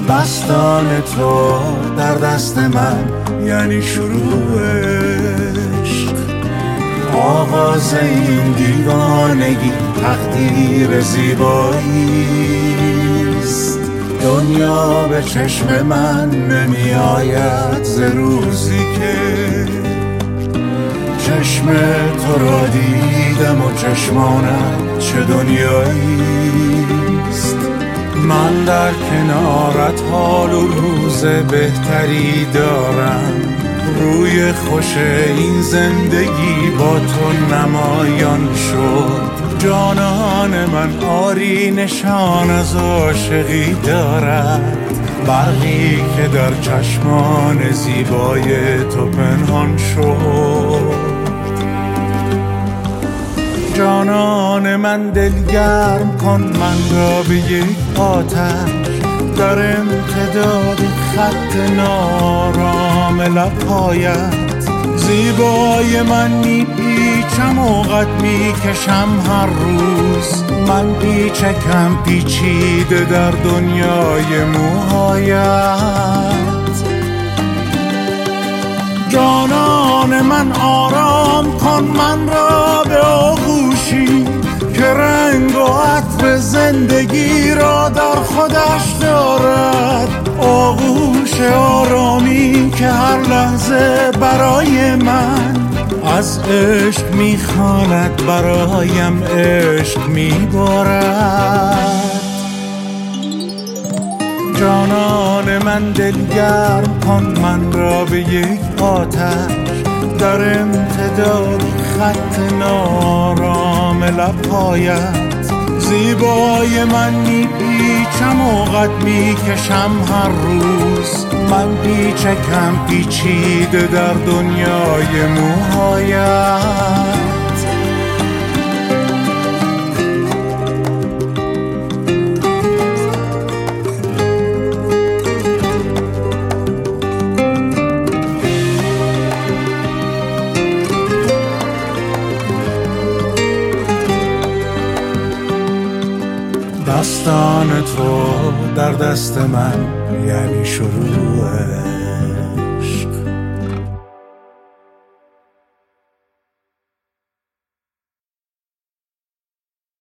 دستان تو در دست من یعنی شروع عشق. آغاز این دیوانگی تقدیر زیباییست. دنیا به چشم من نمی آید ز روزی که چشم تو را دیدم و چشمانم چه دنیاییست. من در کنارت حال و روز بهتری دارم. روی خوش این زندگی با تو نمایان شد. جانان من آری نشان از عاشقی دارد. برقی که در چشمان زیبای تو پنهان شد. جانان من دلگرم کن من را به یک آتش. در امتداد خط نارام لبهایت زیبای من میپیچم و قد میکشم هر روز. من پیچکم پیچیده در دنیای موهایت. جانان من آرام کن من را به آغوشی که رنگ و عطر زندگی را در خودش دارد. آغوش آرامی که هر لحظه برای من از عشق میخواند، برایم عشق میبارد. جانان من دلگرم کن من را به یک آتش. در امتداد خط نارام لبهایت زیبای من میپیچم و قد میکشم هر روز. من پیچکم پیچیده در دنیای موهایت. دستان تو در دست من یعنی شروع